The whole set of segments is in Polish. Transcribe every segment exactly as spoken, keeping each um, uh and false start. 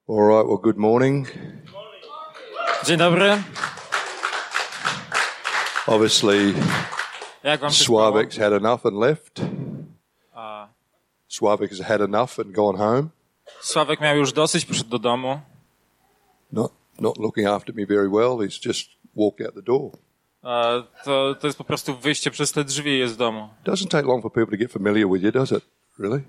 All right, well, good morning. Dzień dobry. Obviously, Jak wam się spało? Sławek's had enough and left. A, Sławek has had enough and gone home. Sławek miał już dosyć, poszedł do domu. Not not looking after me very well. He's just walked out the door. A, to, to jest po prostu wyjście przez te drzwi i jest w domu. Doesn't take long for people to get familiar with you, does it? Really?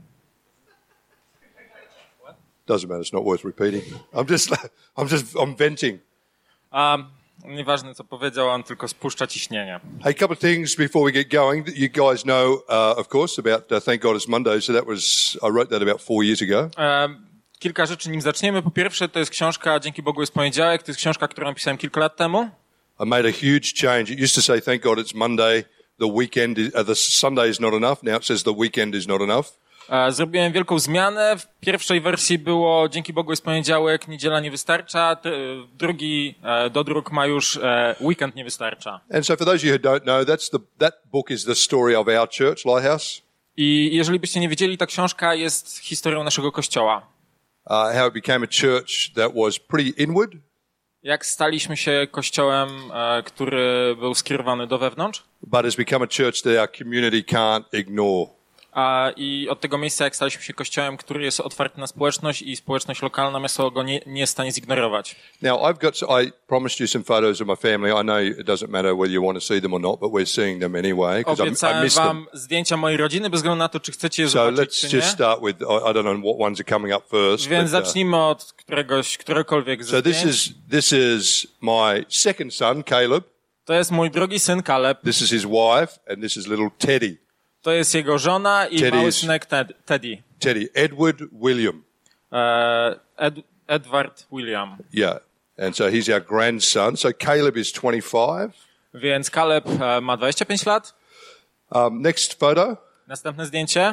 Doesn't matter. It's not worth repeating. I'm just, I'm just, I'm venting. A, nieważne co powiedział, on tylko spuszcza ciśnienie. Hey, a couple of things before we get going. You guys know, uh, of course, about uh, Thank God It's Monday. So that was, I wrote that about four years ago. E, kilka rzeczy, nim zaczniemy. Po pierwsze, to jest książka Dzięki Bogu jest poniedziałek. To jest książka, którą napisałem kilka lat temu. I made a huge change. It used to say, thank God it's Monday. The weekend, is, uh, the Sunday is not enough. Now it says the weekend is not enough. E, zrobiłem wielką zmianę. W pierwszej wersji było Dzięki Bogu jest poniedziałek, niedziela nie wystarcza. T- drugi e, dodruk ma już e, weekend nie wystarcza. And so for those of you who don't know, that's the, that book is the story of our church, Lighthouse. I jeżeli byście nie wiedzieli, ta książka jest historią naszego kościoła. Uh, how it became a church that was pretty inward. Jak staliśmy się kościołem, e, który był skierowany do wewnątrz, But has become a church that our community can't ignore. a i od tego miejsca, jak staliśmy się kościołem, który jest otwarty na społeczność i społeczność lokalna miasto go nie, nie jest w stanie zignorować. Now, I've got, I promised you some photos of my family. I know it doesn't matter whether you want to see them or not, but we're seeing them anyway, because I Obiecałem missed them. wam zdjęcia mojej rodziny, bez względu na to, czy chcecie je So zobaczyć, let's czy just nie. start with, I, I don't know what ones are coming up first. Więc but, uh, zacznijmy od któregoś, któregokolwiek ze So this zdjęć. is, this is my second son, Caleb. To jest mój drogi syn Caleb, This is his wife, and this is little Teddy. to jest jego żona i Teddy mały is- synek Ted, Teddy. Teddy, Edward William. E, Ed, Edward William. Yeah. And so he's our grandson. So Caleb is twenty-five. Więc Caleb e, ma dwadzieścia pięć lat. Um, next photo. Następne zdjęcie.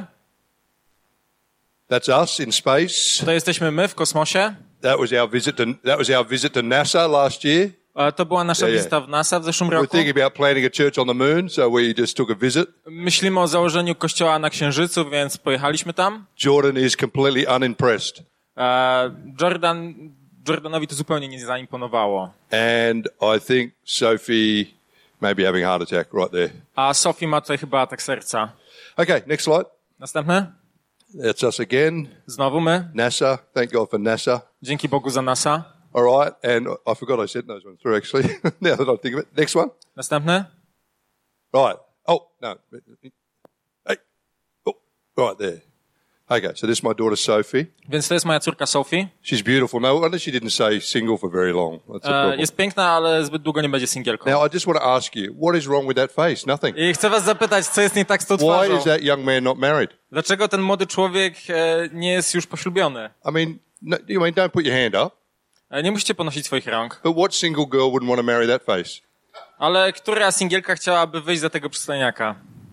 That's us in space. To jesteśmy my w kosmosie. That was our visit to, that was our visit to NASA last year. E, To była nasza Yeah, yeah. wizyta w NASA w zeszłym We're roku. thinking about planting a church on the moon, so we just took a visit. Myślimy o założeniu kościoła na Księżycu, więc pojechaliśmy tam. Jordan is completely unimpressed. E, Jordan, Jordanowi to zupełnie nie zaimponowało. And I think Sophie may be having a heart attack right there. A Sophie ma tutaj chyba atak serca. Okay, next slide. Następny. That's us again. Znowu my. NASA. Thank God for NASA. Dzięki Bogu za NASA. All right. And I forgot I sent those ones through, actually, now that I think of it. Next one. Następny. Right. Oh, no. Hey. Oh, right there. Okay, so this is my daughter, Sophie. Więc to jest moja córka Sophie. She's beautiful. No wonder she didn't say single for very long. That's a E, problem. jest piękna, ale zbyt długo nie będzie singielką. Now, I just want to ask you, what is wrong with that face? Nothing. I chcę was zapytać, co jest nie tak z tą Why twarzą? is that young man not married? Dlaczego ten młody człowiek e, nie jest już poślubiony? I mean, no, I mean, don't put your hand up, E, nie musicie ponosić swoich rąk. but what single girl wouldn't want to marry that face? Ale która singielka chciałaby wyjść za tego przystojniaka?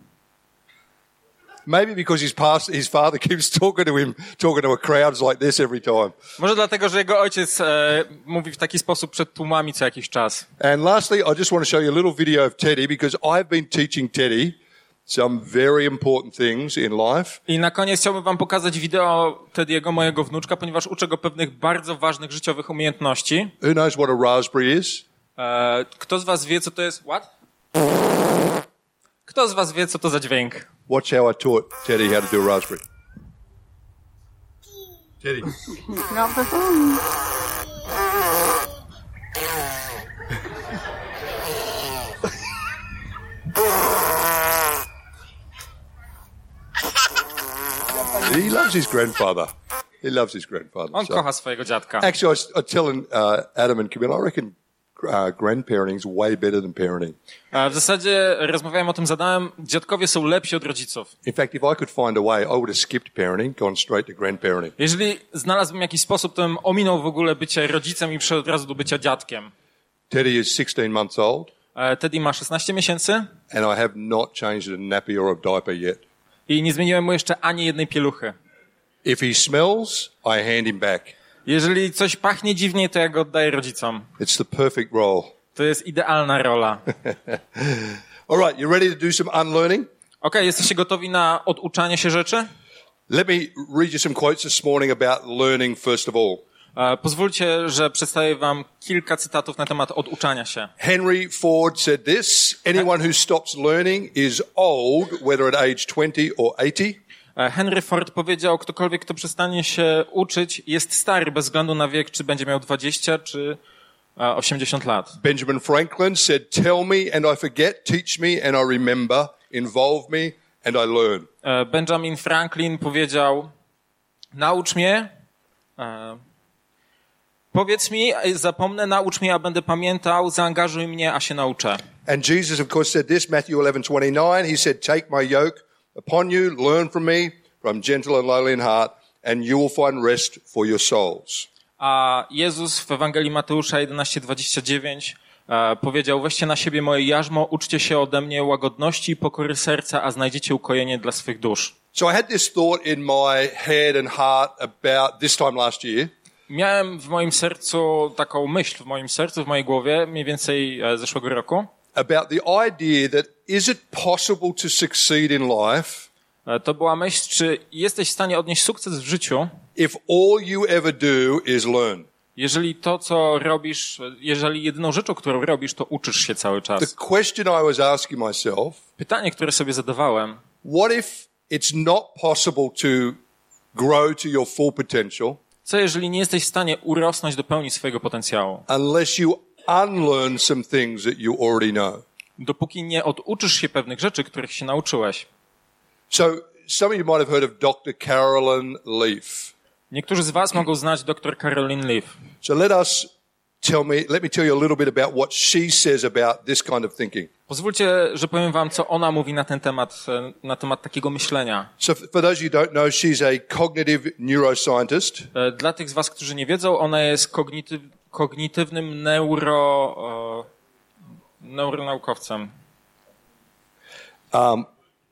Maybe because his past, his father keeps talking to him, talking to a crowds like this every time. Może dlatego, że jego ojciec e, mówi w taki sposób przed tłumami co jakiś czas. And lastly, I just want to show you a little video of Teddy, because I've been teaching Teddy some very important things in life. I na koniec chciałbym wam pokazać wideo Teddy'ego, mojego wnuczka, ponieważ uczę go pewnych bardzo ważnych życiowych umiejętności. Who knows what a raspberry is? E, kto z was wie, co to jest... What? Kto z was wie, co to za dźwięk? Watch how I taught Teddy how to do a raspberry. Teddy. Not the phone. He loves his grandfather. He loves his grandfather. On So- kocha swojego dziadka. Actually, I was, I was telling uh, Adam and Camille, I reckon uh, grandparenting is way better than parenting. E, w zasadzie rozmawiałem o tym z Adamem. Dziadkowie są lepsi od rodziców. In fact, if I could find a way, I would have skipped parenting, gone straight to grandparenting. Jeżeli znalazłbym jakiś sposób, to bym ominął w ogóle bycie rodzicem i przeszedł od razu do bycia dziadkiem. Teddy is sixteen months old, E, Teddy ma szesnaście miesięcy and I have not changed a nappy or a diaper yet. i nie zmieniłem mu jeszcze ani jednej pieluchy. If he smells, I hand him back. Jeżeli coś pachnie dziwnie, to ja go oddaję rodzicom. It's the perfect role. To jest idealna rola. All right, you ready to do some unlearning? Okej, jesteście gotowi na oduczanie się rzeczy? Let me read you some quotes this morning about learning, first of all. E, pozwólcie, że przedstawię wam kilka cytatów na temat oduczania się. Henry Ford said this: anyone who stops learning is old, whether at age twenty or eighty. E, Henry Ford powiedział, ktokolwiek, kto przestanie się uczyć, jest stary bez względu na wiek, czy będzie miał dwadzieścia czy e, osiemdziesiąt lat. Benjamin Franklin said, tell me and I forget, teach me and I remember, involve me and I learn. E, Benjamin Franklin powiedział, naucz mnie, e, powiedz mi, zapomnę, naucz mnie, a będę pamiętał, zaangażuj mnie, a się nauczę. And Jesus, of course, said this, Matthew eleven twenty-nine, he said, take my yoke upon you, learn from me, for I'm gentle and lowly in heart, and you will find rest for your souls. A Jezus w Ewangelii Mateusza jedenaście dwadzieścia dziewięć e, powiedział, weźcie na siebie moje jarzmo, uczcie się ode mnie łagodności i pokory serca, a znajdziecie ukojenie dla swych dusz. So I had this thought in my head and heart about this time last year. Miałem w moim sercu taką myśl, w moim sercu, w mojej głowie, mniej więcej e, zeszłego roku, About the idea that is it possible to succeed in life e, to była myśl, czy jesteś w stanie odnieść sukces w życiu, if all you ever do is learn? jeżeli to, co robisz, jeżeli jedyną rzeczą, którą robisz, to uczysz się cały The czas. question I was asking myself, Pytanie, które sobie zadawałem, what if it's not possible to grow to your full potential co jeżeli nie jesteś w stanie urosnąć do pełni swojego potencjału, unless you unlearn some things that you already know? dopóki nie oduczysz się pewnych rzeczy, których się nauczyłeś. So some of you might have heard of doctor Carolyn Leaf. Niektórzy z was mogą znać dr Carolyn Leaf. So let us tell me, let me tell you a little bit about what she says about this kind of thinking. Pozwólcie, że powiem wam, co ona mówi na ten temat, na temat takiego myślenia. So for those of you who don't know, she's a cognitive neuroscientist. Dla tych z was, którzy nie wiedzą, ona jest kognityw, kognitywnym neuro, neuronaukowcem. Um,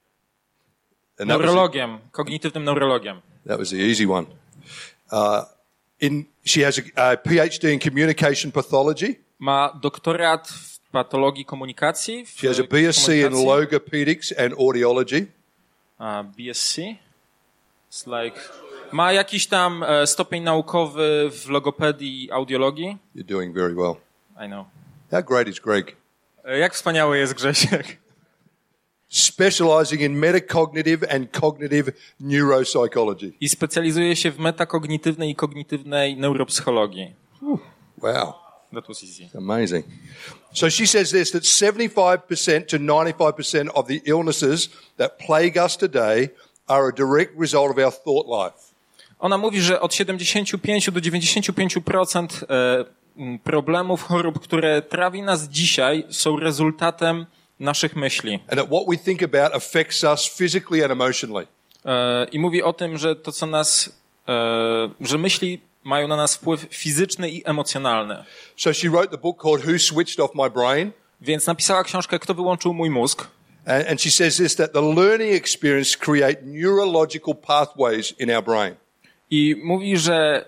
and that was, Neurologiem, kognitywnym neurologiem. that was the easy one. Uh, in, she has a, a PhD in communication pathology. Ma doktorat w patologii komunikacji. W She has a B S c in komunikacji. logopedics and audiology. A, B S c? It's like... Ma jakiś tam e, stopień naukowy w logopedii i audiologii. You're doing very well. I know. How great is Greg? E, jak wspaniały jest Grzesiek. Specializing in metacognitive and cognitive neuropsychology. I specjalizuje się w metakognitywnej i kognitywnej neuropsychologii. Wow. That was easy. Amazing. So she says this, that seventy-five percent to ninety-five percent of the illnesses that plague us today are a direct result of our thought life. Ona mówi, że od siedemdziesiąt pięć do dziewięćdziesiąt pięć procent problemów, chorób, które trawi nas dzisiaj, są rezultatem naszych myśli. And that what we think about affects us physically and emotionally. I mówi o tym, że to, co nas, że myśli mają na nas wpływ fizyczny i emocjonalny. So she wrote the book called Who Switched Off My Brain? Więc napisała książkę Kto wyłączył mój mózg? And, and she says this, that the learning experience create neurological pathways in our brain. I mówi, że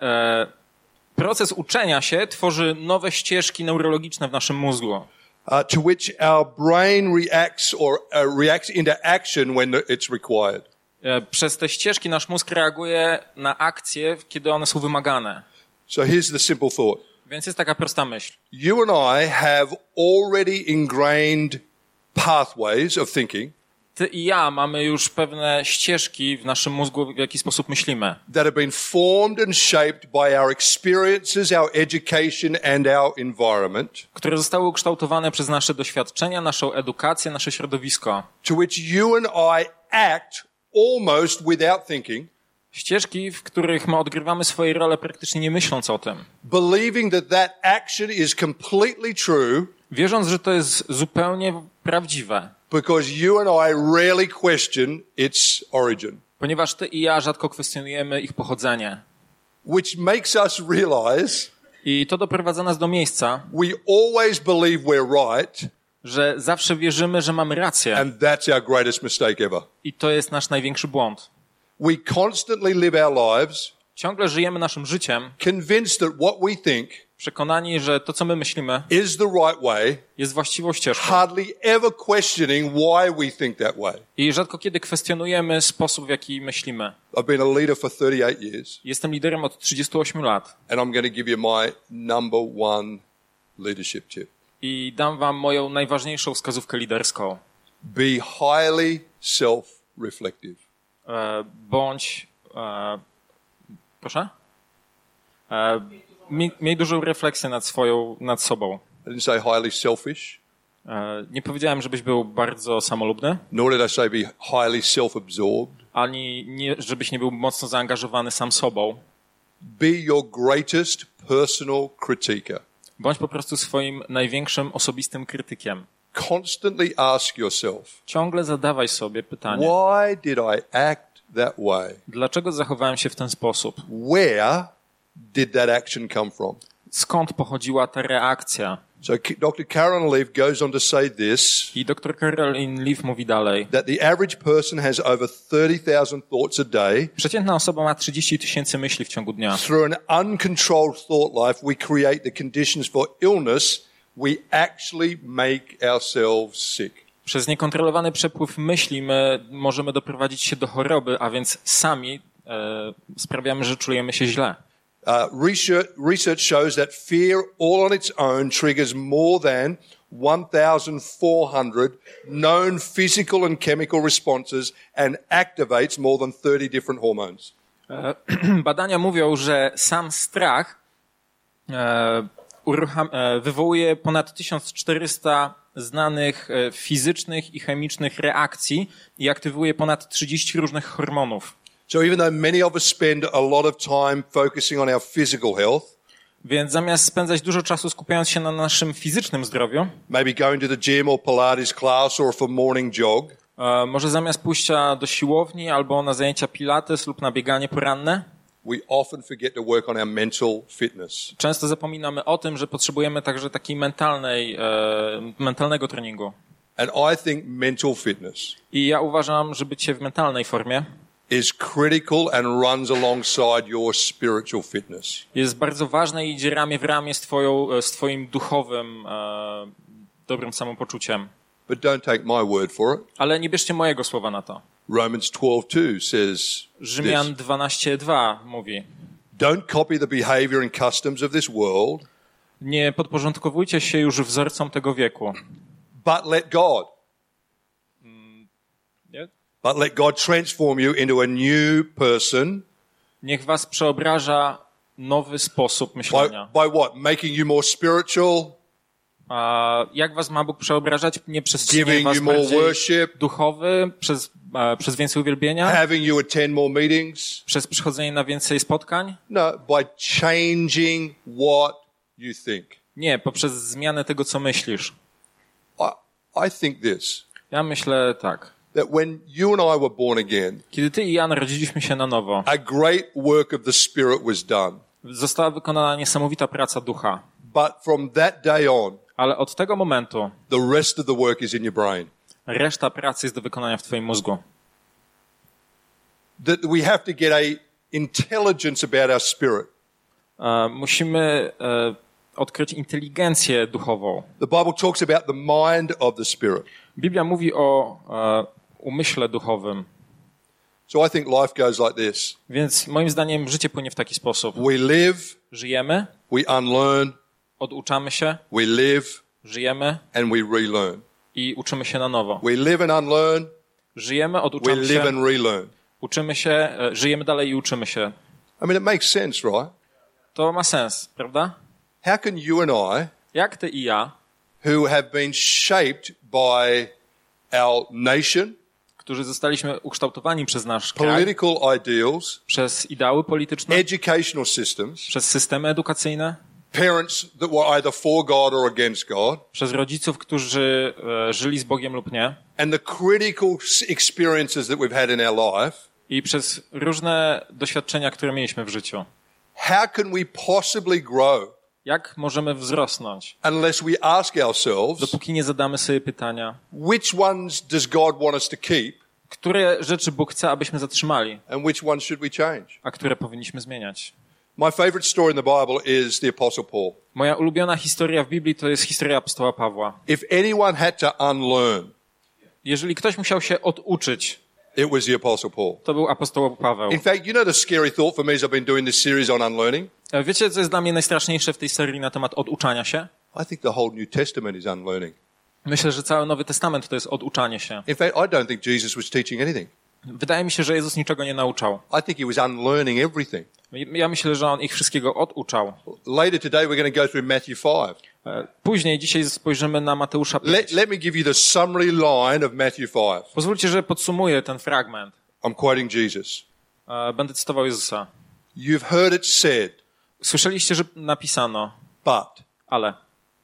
e, proces uczenia się tworzy nowe ścieżki neurologiczne w naszym mózgu. Uh, to which our brain reacts or uh, reacts into action when it's required. E, przez te ścieżki nasz mózg reaguje na akcje, kiedy one są wymagane. So here's the simple thought. Więc jest taka prosta myśl. You and I have already ingrained pathways of thinking Ty i ja mamy już pewne ścieżki w naszym mózgu, w jaki sposób myślimy. that have been formed and shaped by our experiences, our education and our environment, Które zostały ukształtowane przez nasze doświadczenia, naszą edukację, nasze środowisko. to which you and I act almost without thinking, Ścieżki, w których my odgrywamy swoje role praktycznie nie myśląc o tym. believing that that action is completely true Wierząc, że to jest zupełnie prawdziwe. because you and I rarely question its origin, Ponieważ ty i ja rzadko kwestionujemy ich pochodzenie. which makes us realize I to doprowadza nas do miejsca, we always believe we're right, że zawsze wierzymy, że mamy rację. and that's our greatest mistake ever. I to jest nasz największy błąd. We constantly live our lives Ciągle żyjemy naszym życiem, convinced that what we think Przekonani, że to, co my myślimy, is the right way, jest właściwą ścieżką. hardly ever questioning why we think that way. I rzadko kiedy kwestionujemy sposób, w jaki myślimy. I've been a leader for thirty-eight years, Jestem liderem od trzydziestu ośmiu lat and I'm going to give you my number one leadership tip. i dam wam moją najważniejszą wskazówkę liderską. Be highly self-reflective. E, bądź... E, proszę? E, miej, miej dużą refleksję nad swoją, nad sobą. I didn't say highly selfish, E, nie powiedziałem, żebyś był bardzo samolubny, nor did I say be highly self-absorbed. ani nie, żebyś nie był mocno zaangażowany sam sobą. Be your greatest personal critiquer. Bądź po prostu swoim największym osobistym krytykiem. Constantly ask yourself, Ciągle zadawaj sobie pytanie, why did I act that way? dlaczego zachowałem się w ten sposób? Where did that action come from? Skąd pochodziła ta reakcja? So Doctor Karen Leaf goes on to say this, I dr Caroline Leaf mówi dalej. that the average person has over thirty thousand thoughts a day. Przeciętna osoba ma trzydzieści tysięcy myśli w ciągu dnia. Through an uncontrolled thought life, we create the conditions for illness. We actually make ourselves sick. Przez niekontrolowany przepływ myśli my możemy doprowadzić się do choroby, a więc sami e, sprawiamy, że czujemy się źle. Uh, research, research shows that fear all on its own triggers more than one thousand four hundred known physical and chemical responses and activates more than thirty different hormones. E, badania mówią, że sam strach e, urucham, e, wywołuje ponad tysiąc czterysta znanych e, fizycznych i chemicznych reakcji i aktywuje ponad trzydzieści różnych hormonów. So even though many of us spend a lot of time focusing on our physical health, Więc zamiast spędzać dużo czasu skupiając się na naszym fizycznym zdrowiu, maybe going to the gym or Pilates class or for a morning jog, e, może zamiast pójścia do siłowni albo na zajęcia pilates lub na bieganie poranne, we often forget to work on our mental fitness. często zapominamy o tym, że potrzebujemy także takiej mentalnej, e, mentalnego treningu. And I think mental fitness I ja uważam, że bycie w mentalnej formie is critical and runs alongside your spiritual fitness. jest bardzo ważne i idzie ramię w ramię z, twoją, z twoim duchowym, e, dobrym samopoczuciem. But don't take my word for it. Ale nie bierzcie mojego słowa na to. Romans twelve two says Rzymian this, dwanaście dwa mówi: don't copy the behavior and customs of this world, nie podporządkowujcie się już wzorcom tego wieku. but let God, Nie? but let God transform you into a new person. Niech was przeobraża nowy sposób By, myślenia. by what? Making you more spiritual, A jak was ma Bóg przeobrażać? Nie przez czynienie giving was you more bardziej worship, duchowy, przez, e, przez więcej uwielbienia, having you attend more meetings. przez przychodzenie na więcej spotkań? No, by changing what you think. Nie, poprzez zmianę tego, co myślisz. I, I think this, Ja myślę tak. that when you and I were born again, Kiedy ty i ja narodziliśmy się na nowo, a great work of the Spirit was done. została wykonana niesamowita praca ducha. But from that day on, Ale od tego momentu the rest of the work is in your brain. reszta pracy jest do wykonania w twoim mózgu. That we have to get a intelligence about our spirit. E, musimy e, odkryć inteligencję duchową. The Bible talks about the mind of the Spirit. Biblia mówi o e, umyśle duchowym. So I think life goes like this. Więc moim zdaniem życie płynie w taki sposób. We live, Żyjemy, we unlearn, oduczamy się, we live, żyjemy and we relearn. i uczymy się na nowo. We live and unlearn, Żyjemy, we oduczamy live się, and relearn. uczymy się, e, żyjemy dalej i uczymy się. I mean, it makes sense, right? To ma sens, prawda? How can you and I, Jak ty i ja, who have been shaped by our nation, którzy zostaliśmy ukształtowani przez nasz kraj, political ideals, przez ideały polityczne, educational systems, przez systemy edukacyjne, parents that were either for God or against God, przez rodziców, którzy e, żyli z Bogiem lub nie, and the critical s- experiences that we've had in our life, i przez różne doświadczenia, które mieliśmy w życiu. how can we possibly grow Jak możemy wzrosnąć, unless we ask ourselves, dopóki nie zadamy sobie pytania, which ones does God want us to keep które rzeczy Bóg chce, abyśmy zatrzymali, and which ones should we change? a które powinniśmy zmieniać? My favorite story in the Bible is the Apostle Paul. Moja ulubiona historia w Biblii to jest historia apostoła Pawła. If anyone had to unlearn, Jeżeli ktoś musiał się oduczyć, it was the Apostle Paul. to był apostoł Paweł. In fact, you know the scary thought for me as I've been doing this series on unlearning? Wiecie, co jest dla mnie najstraszniejsze w tej serii na temat oduczania się? I think the whole New Testament is unlearning. Myślę, że cały Nowy Testament to jest oduczanie się. In fact, I don't think Jesus was teaching anything. Wydaje mi się, że Jezus niczego nie nauczał. I think he was unlearning everything. Ja myślę, że On ich wszystkiego oduczał. Later today, we're going to go through Matthew five. Później, dzisiaj spojrzymy na Mateusza Let, pięć. let me give you the summary line of Matthew five. Pozwólcie, że podsumuję ten fragment. I'm quoting Jesus. Będę cytował Jezusa. You've heard it said, Słyszeliście, że napisano, but. ale.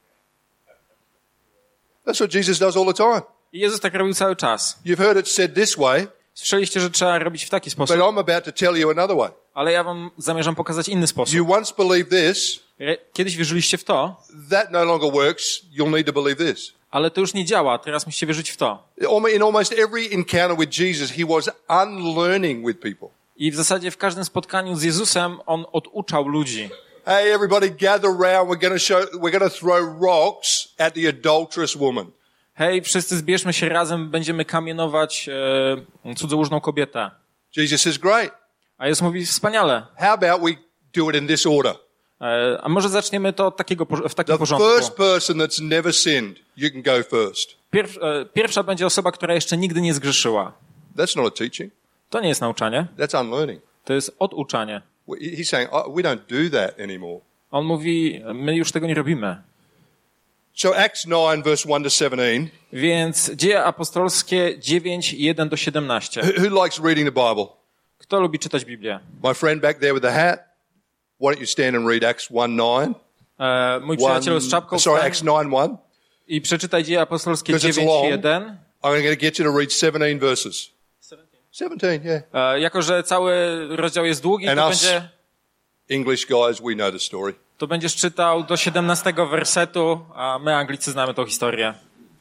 That's what Jesus does all the time. I Jezus tak robił cały czas. You've heard it said this way, Słyszeliście, że trzeba robić w taki but sposób, I'm about to tell you another way. ale ja wam zamierzam pokazać inny sposób. You once believed this, Kiedyś wierzyliście w to, that no longer works, you'll need to believe this. ale to już nie działa, teraz musicie wierzyć w to. In almost every encounter with Jesus, he was unlearning with people. I w zasadzie w każdym spotkaniu z Jezusem On oduczał ludzi. Hey, everybody gather round, we're going to show, we're going to throw rocks at the adulterous woman. Hej, wszyscy zbierzmy się razem, będziemy kamienować e, cudzołóżną kobietę. Jesus says, great. A Jezus mówi, wspaniale. How about we do it in this order? E, a może zaczniemy to od takiego, w takim The porządku. first person that's never sinned, you can go first. Pierw, e, pierwsza będzie osoba, która jeszcze nigdy nie zgrzeszyła. That's not a teaching. To nie jest nauczanie, That's unlearning. to jest oduczanie. He's saying, oh, we don't do that anymore. On mówi, my już tego nie robimy. So Acts nine, verse one to seventeen. Więc Dzieje Apostolskie dziewięć, jeden do siedemnaście. Who, who likes reading the Bible? Kto lubi czytać Biblię? My friend back there with the hat. Why don't you stand and read Acts one nine? E, mój przyjaciel z czapką Sorry, wstań Acts nine one. i przeczytaj Dzieje Apostolskie Because it's dziewięć, long. jeden. I'm going to get you to read seventeen verses. seventeen, yeah. E, jako, że cały rozdział jest długi, And to us- będzie... English guys, we know the story. To będziesz czytał do siedemnastego wersetu, a my Anglicy znamy tą historię.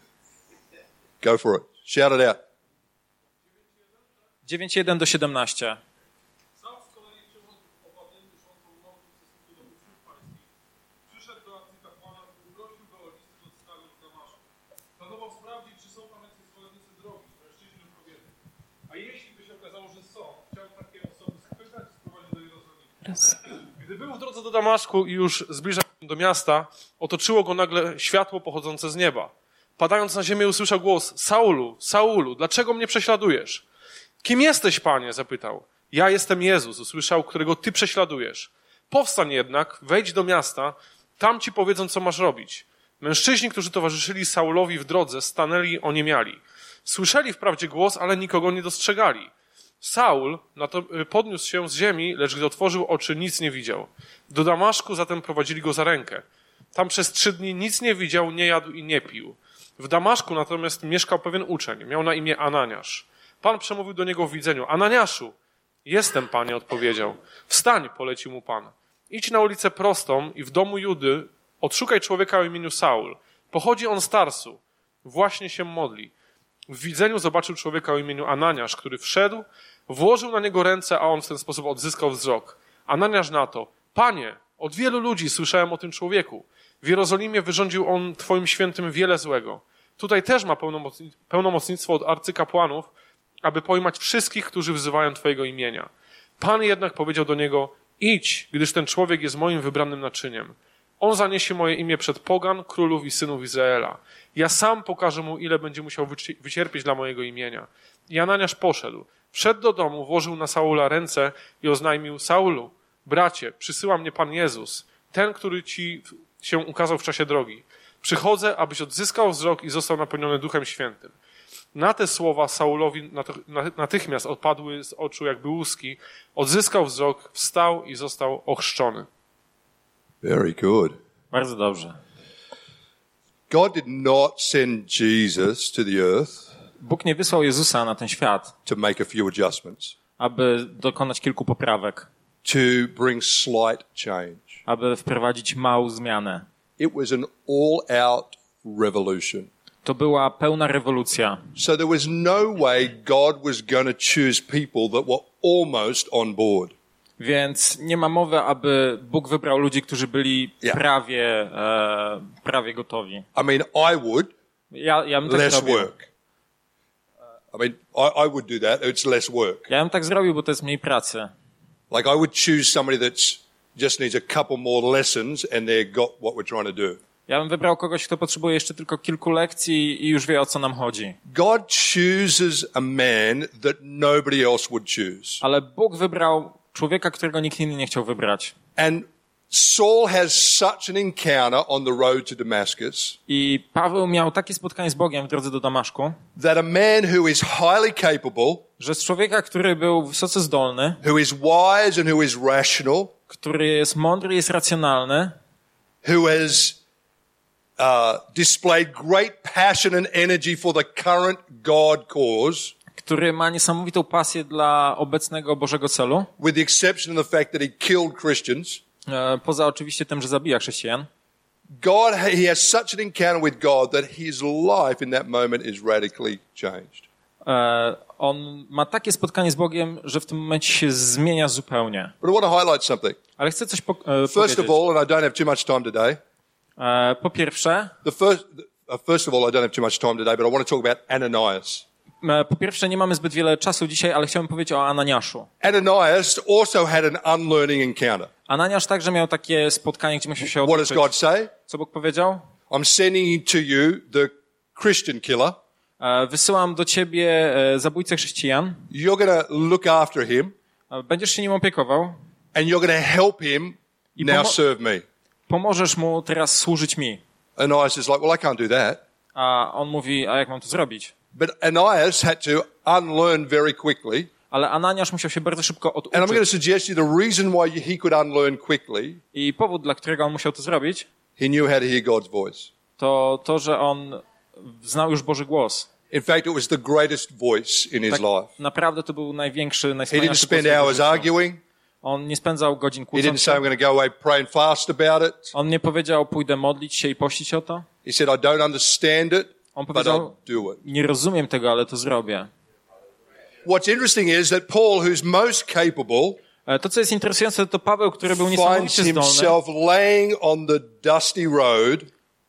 Go for it. Shout it out. dziewięć, jeden do siedemnaście. Sam z kolei przewodził obawień dyszącą mową w stosunku do uczniów pańskich. Przyszedł do arcykapłana i prosił go o listy do cynagogi w Damaszku. Planował sprawdzić, czy są tam jacyś zwolennicy drogi, mężczyźni lub kobiety. A jeśli by się okazało, że są, chciał takie osoby schwytać i sprowadzić do Jerozolimy. Gdy był w drodze do Damaszku i już zbliżał się do miasta, otoczyło go nagle światło pochodzące z nieba. Padając na ziemię usłyszał głos: Saulu, Saulu, dlaczego mnie prześladujesz? Kim jesteś, Panie? Zapytał. Ja jestem Jezus, usłyszał, którego ty prześladujesz. Powstań jednak, wejdź do miasta, tam ci powiedzą, co masz robić. Mężczyźni, którzy towarzyszyli Saulowi w drodze, stanęli oniemiali. Słyszeli wprawdzie głos, ale nikogo nie dostrzegali. Saul na to podniósł się z ziemi, lecz gdy otworzył oczy, nic nie widział. Do Damaszku zatem prowadzili go za rękę. Tam przez trzy dni nic nie widział, nie jadł i nie pił. W Damaszku natomiast mieszkał pewien uczeń, miał na imię Ananiasz. Pan przemówił do niego w widzeniu: Ananiaszu! Jestem, Panie, odpowiedział. Wstań, polecił mu Pan. Idź na ulicę prostą i w domu Judy odszukaj człowieka o imieniu Saul. Pochodzi on z Tarsu. Właśnie się modli. W widzeniu zobaczył człowieka o imieniu Ananiasz, który wszedł, włożył na niego ręce, a on w ten sposób odzyskał wzrok. Ananiasz na to: Panie, od wielu ludzi słyszałem o tym człowieku. W Jerozolimie wyrządził on Twoim świętym wiele złego. Tutaj też ma pełnomocni- pełnomocnictwo od arcykapłanów, aby pojmać wszystkich, którzy wzywają Twojego imienia. Pan jednak powiedział do niego: idź, gdyż ten człowiek jest moim wybranym naczyniem. On zaniesie moje imię przed pogan, królów i synów Izraela. Ja sam pokażę mu, ile będzie musiał wycierpieć dla mojego imienia. I Ananiasz poszedł. Wszedł do domu, włożył na Saula ręce i oznajmił: Saulu, bracie, przysyła mnie Pan Jezus, ten, który ci się ukazał w czasie drogi. Przychodzę, abyś odzyskał wzrok i został napełniony Duchem Świętym. Na te słowa Saulowi natychmiast odpadły z oczu jakby łuski, odzyskał wzrok, wstał i został ochrzczony. Very good. Bardzo dobrze. God did not send Jesus to the earth Bóg nie wysłał Jezusa na ten świat, to make a few adjustments, aby dokonać kilku poprawek, to bring slight change. aby wprowadzić małą zmianę. It was an all-out revolution. To była pełna rewolucja. So there was no way God was going to choose people that were almost on board. Więc nie ma mowy, aby Bóg wybrał ludzi, którzy byli Yeah. prawie, e, prawie gotowi. I mean, I would, Ja, ja bym tak less zrobił. work. I mean, I, I would do that. It's less work. Ja bym tak zrobił, bo to jest mniej pracy. Like I would choose somebody that's just needs a couple more lessons and they've got what we're trying to do. Ja bym wybrał kogoś, kto potrzebuje jeszcze tylko kilku lekcji i już wie, o co nam chodzi. God chooses a man that nobody else would choose. Ale Bóg wybrał człowieka, którego nikt inny nie chciał wybrać. And Saul has such an encounter on the road to Damascus I Paweł miał takie spotkanie z Bogiem w drodze do Damaszku, that a man who is highly capable, że z człowieka, który był wysoce zdolny, who is wise and who is rational, który jest mądry, jest racjonalny, who has uh, displayed great passion and energy for the current God cause, który ma niesamowitą pasję dla obecnego Bożego celu, with the exception of the fact that he killed Christians. e, poza oczywiście tym, że zabija chrześcijan. God, he has such an encounter with God that his life in that moment is radically changed. E, on ma takie spotkanie z Bogiem, że w tym momencie się zmienia zupełnie. But I want to highlight something. Ale chcę coś po, e, First powiedzieć. of all, and I don't have too much time today. E, po pierwsze, The first, uh, first of all, I don't have too much time today, but I want to talk about Ananias. e, po pierwsze nie mamy zbyt wiele czasu dzisiaj, ale chciałem powiedzieć o Ananiaszu. Ananias also had an unlearning encounter. Ananiasz także miał takie spotkanie, gdzie musiał się What does oduczyć. God say? Co Bóg powiedział? I'm sending to you the Christian killer. E, Wysyłam do ciebie e, zabójcę chrześcijan. You're going to look after him E, Będziesz się nim opiekował. and you're going to help him I now pomo- serve me. Pomożesz mu teraz służyć mi. Ananias is like, well, I can't do that. A on mówi, a jak mam to zrobić? But Ananias had to unlearn very quickly. Ale Ananiasz musiał się bardzo szybko And I'm going to oduczyć. suggest you the reason why he could unlearn quickly, I powód, dla którego on musiał to zrobić, he knew how to hear God's voice. to to, że on znał już Boży głos. In fact, it was the greatest voice in his Tak life. naprawdę to był największy, He didn't najwspanialszy głos w spend jego hours życiu. arguing. On nie spędzał godzin He didn't kłócąc say, I'm się. going to go away, pray and fast about it. On nie powiedział, pójdę modlić się i pościć o to. He said, I don't understand it, On but powiedział, I'll do it. nie rozumiem tego, ale to zrobię. What's interesting is that Paul, who's most capable, E, To, co jest interesujące, to Paweł, który był finds niesamowicie zdolny, himself laying on the dusty road,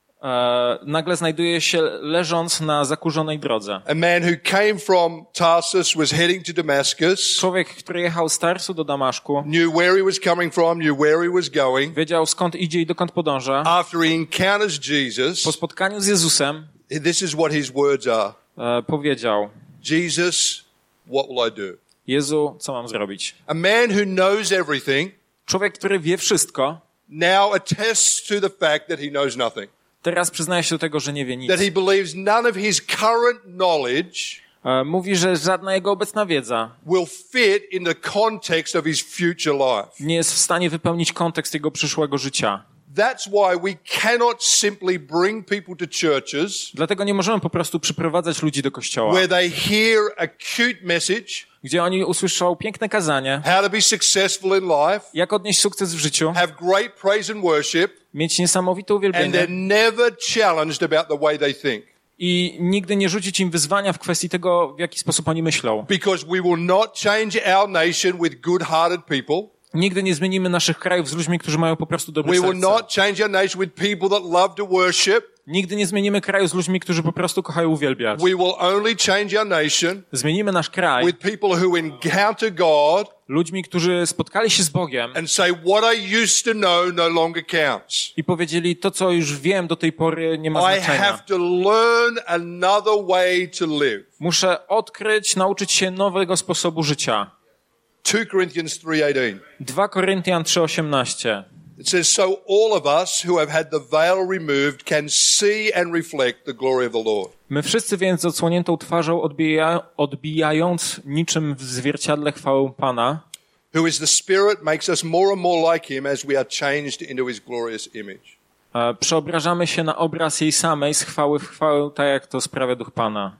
e, nagle znajduje się leżąc na zakurzonej drodze. a man who came from Tarsus, was heading to Damascus, Człowiek, który jechał z Tarsu do Damaszku, knew where he was coming from, knew where he was going. wiedział skąd idzie i dokąd podąża. After he encounters Po Jesus, spotkaniu z Jezusem this is what his words are. e, powiedział, Jesus, what will I do? Jezu, co mam zrobić? A man who knows everything Człowiek, który wie wszystko, now attests to the fact that he knows nothing. teraz przyznaje się do tego, że nie wie nic. That he believes none of his current knowledge E, Mówi, że żadna jego obecna wiedza will fit in the context of his future life. nie jest w stanie wypełnić kontekst jego przyszłego życia. That's why we cannot simply bring people to churches Dlatego nie możemy po prostu przyprowadzać ludzi do kościoła, where they hear a cute message, gdzie oni usłyszą piękne kazanie, how to be successful in life, jak odnieść sukces w życiu, have great praise and worship, mieć niesamowite and uwielbienie they're never challenged about the way they think. i nigdy nie rzucić im wyzwania w kwestii tego, w jaki sposób oni myślą. Because we will not change our nation with good-hearted people. Nigdy nie zmienimy naszych krajów z ludźmi, którzy mają po prostu dobre We will serce. not change our nation with people that love to worship. Nigdy nie zmienimy kraju z ludźmi, którzy po prostu kochają uwielbiać. We will only change our nation Zmienimy nasz kraj with people who encounter God ludźmi, którzy spotkali się z Bogiem and say, what I used to know no longer counts. i powiedzieli, to co już wiem do tej pory nie ma I znaczenia. have to learn another way to live. Muszę odkryć, nauczyć się nowego sposobu życia. Second Corinthians three eighteen. dwa Koryntian trzy osiemnaście. It says, so all of us who have had the veil removed can see and reflect the glory of the Lord. My wszyscy więc z odsłoniętą twarzą odbija, odbijając niczym w zwierciadle chwałę Pana, Who is the Spirit makes us more and more like Him as we are changed into His glorious image. e, przeobrażamy się na obraz jej samej z chwały w chwałę, tak jak to sprawia Duch Pana.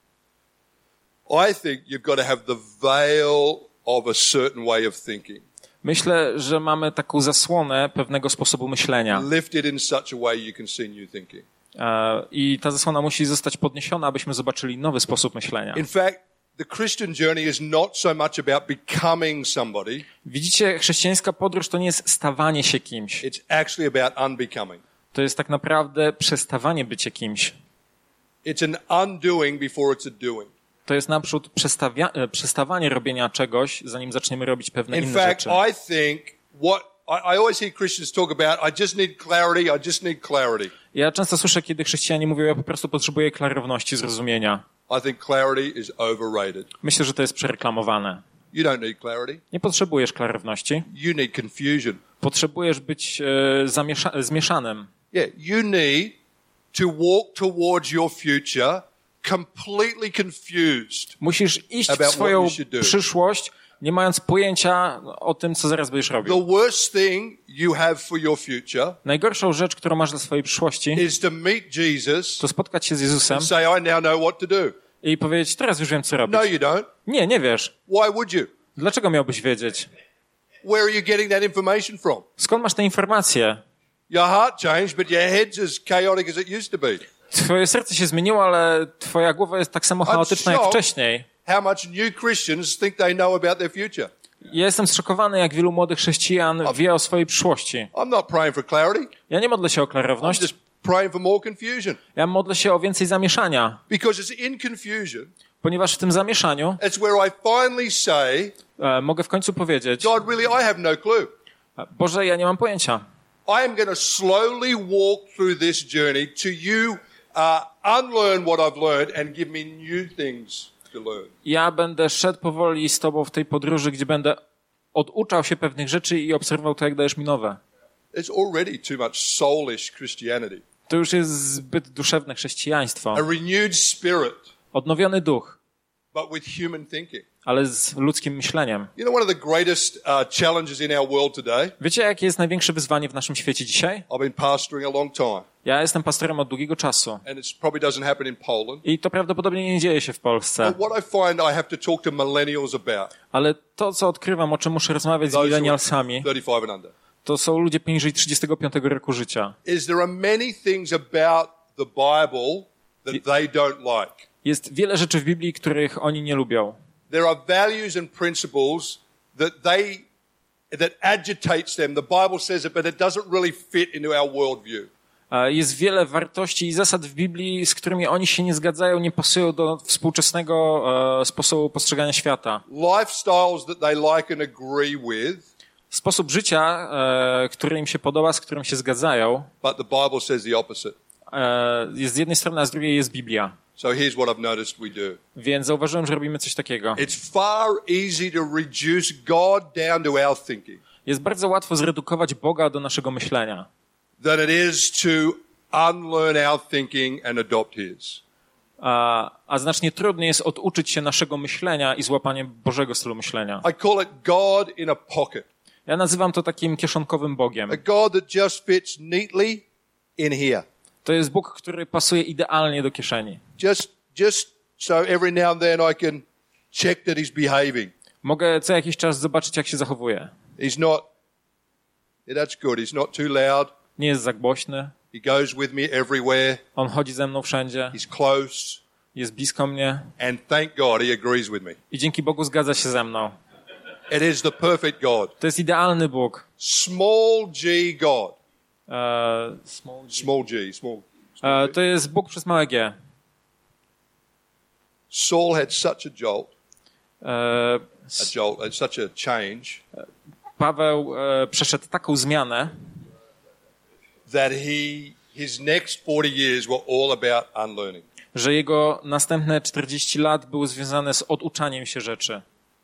I think you've got to have the veil of a certain way of thinking. Myślę, że mamy taką zasłonę pewnego sposobu myślenia. Lifted in such a way you can see new thinking. E, I ta zasłona musi zostać podniesiona, abyśmy zobaczyli nowy sposób myślenia. In fact, the Christian journey is not so much about becoming somebody. Widzicie, chrześcijańska podróż to nie jest stawanie się kimś. It's actually about unbecoming. To jest tak naprawdę przestawanie bycie kimś. It's an undoing before it's a doing. To jest naprzód przestawia- przestawanie robienia czegoś, zanim zaczniemy robić pewne In inne fact, rzeczy. I think what I, I always hear Christians talk about, I just need clarity, I just need clarity. Ja często słyszę, kiedy chrześcijanie mówią, ja po prostu potrzebuję klarowności, zrozumienia. I think clarity is overrated. Myślę, że to jest przereklamowane. You don't need clarity. Nie potrzebujesz klarowności. You need confusion. Potrzebujesz być e, zamiesza- zmieszanym. Yeah, you need to walk towards your future completely confused. Musisz iść About w what swoją you should do. przyszłość, nie mając pojęcia o tym, co zaraz będziesz robił. The worst thing you have for your future Najgorszą rzecz, którą masz dla swojej przyszłości, is to meet Jesus to spotkać się z Jezusem and say, I now know what to do. i powiedzieć, teraz już wiem, co robić. No, you don't. Nie, nie wiesz. Why would you? Dlaczego miałbyś wiedzieć? Where are you getting that information from? Skąd masz te informacje? Your heart changed, but your head's as chaotic as it used to be. Twoje serce się zmieniło, ale twoja głowa jest tak samo chaotyczna jak wcześniej. How much new Christians think they know about their future? Ja jestem zszokowany, jak wielu młodych chrześcijan wie o swojej przyszłości. I'm not praying for clarity. Ja nie modlę się o I'm klarowność, just praying for more confusion. ja modlę się o więcej zamieszania, Because it's in confusion, ponieważ w tym zamieszaniu it's where I finally say, e, mogę w końcu powiedzieć, God, really, I have no clue. Boże, ja nie mam pojęcia. I am going to slowly walk through this journey to you uh, unlearn what I've learned and give me new things to learn. Ja będę szedł powoli z Tobą w tej podróży, gdzie będę oduczał się pewnych rzeczy i obserwował to, jak dajesz mi nowe. It's already too much soulish Christianity. To już jest zbyt duszewne chrześcijaństwo. A renewed spirit, Odnowiony duch, but with human thinking. ale z ludzkim myśleniem. You know, one of the greatest uh, challenges in our world today, Wiecie, jakie jest największe wyzwanie w naszym świecie dzisiaj? I've been pastoring a long time, Ja jestem pastorem od długiego czasu and it probably doesn't happen in Poland. i to prawdopodobnie nie dzieje się w Polsce. But what I find I have to talk to millennials about, Ale to, co odkrywam, o czym muszę rozmawiać z those who are millennialsami, thirty-five and under, to są ludzie poniżej trzydziestego piątego roku życia. is there are many things about the Bible that they don't like. Jest wiele rzeczy w Biblii, których oni nie lubią. There are values and principles that they that agitates them. The Bible says it, but it doesn't really fit into our worldview. E, Jest wiele wartości i zasad w Biblii, z którymi oni się nie zgadzają, nie pasują do współczesnego e, sposobu postrzegania świata. Lifestyles that they like and agree with, Sposób życia, e, który im się podoba, z którym się zgadzają, but the Bible says the opposite. e, jest z jednej strony, a z drugiej jest Biblia. So here's what I've noticed we do. Więc zauważyłem, że robimy coś takiego. It's far easier to reduce God down to our thinking Jest bardzo łatwo zredukować Boga do naszego myślenia, than it is to unlearn our thinking and adopt His. a, a znacznie trudniej jest oduczyć się naszego myślenia i złapanie Bożego stylu myślenia. I call it God in a pocket. Ja nazywam to takim kieszonkowym Bogiem. A God that just fits neatly in here. To jest Bóg, który pasuje idealnie do kieszeni. Just, just so every now and then I can check that He's behaving. Mogę co jakiś czas zobaczyć, jak się zachowuje. He's not, yeah, that's good. He's not too loud. Nie jest za głośny. He goes with me everywhere. On chodzi ze mną wszędzie. He's close. Jest blisko mnie. And thank God He agrees with me. I dzięki Bogu zgadza się ze mną. It is the perfect God. To jest idealny Bóg. Small g God. E, small G. Small g. Small. E, to jest Bóg przez małe G. Saul had such a jolt. E, A jolt. Had such a change Paweł e, przeszedł taką zmianę, that he, his next forty years were all about unlearning. że jego następne czterdzieści lat były związane z oduczaniem się rzeczy.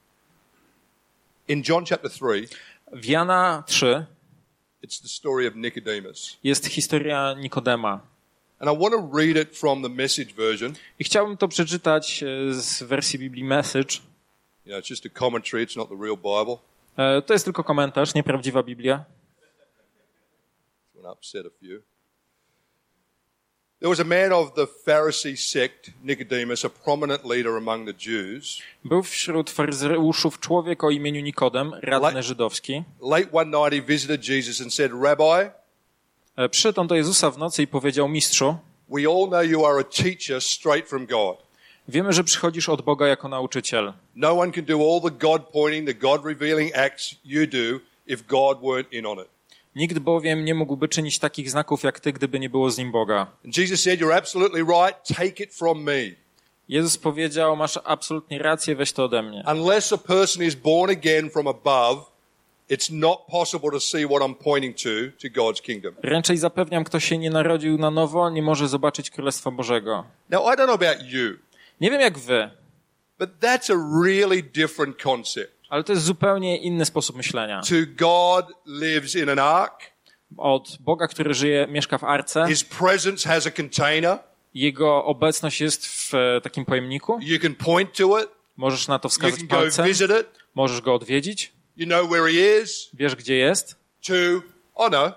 In John chapter three, W Jana trzy it's the story of Nicodemus. jest historia Nikodema. And I want to read it from the Message version. I chciałbym to przeczytać e, z wersji Biblii Message. You know, it's just a commentary. It's not the real Bible. E, to jest tylko komentarz, nieprawdziwa Biblia. It's going to upset a few. There was a man of the Pharisee sect, Nicodemus, a prominent leader among the Jews. Był wśród faryzeuszów człowiek o imieniu Nikodem, radny Le- żydowski. Late one night he visited Jesus and said, Rabbi, E, Przyszedł on do Jezusa w nocy i powiedział: Mistrzu, we all know you are a teacher straight from God. Wiemy, że przychodzisz od Boga jako nauczyciel. No one can do all the God pointing, the God revealing acts you do if God weren't in on it. Nikt bowiem nie mógłby czynić takich znaków jak ty, gdyby nie było z nim Boga. And Jesus said, you're absolutely right, take it from me. Jezus powiedział, masz absolutnie rację, weź to ode mnie. Unless a person is born again from above, it's not possible to see what I'm pointing to, to God's kingdom. Raczej zapewniam, kto się nie narodził na nowo, nie może zobaczyć Królestwa Bożego. Now, I don't know about you, Nie wiem jak wy, but that's a really different concept. ale to jest zupełnie inny sposób myślenia. To God lives in an ark. Od Boga, który żyje, mieszka w arce, His presence has a container. jego obecność jest w e, takim pojemniku, You can point to it. możesz na to You wskazać can go palcem, visit it. możesz go odwiedzić, You know where he is. wiesz gdzie jest, To, oh no,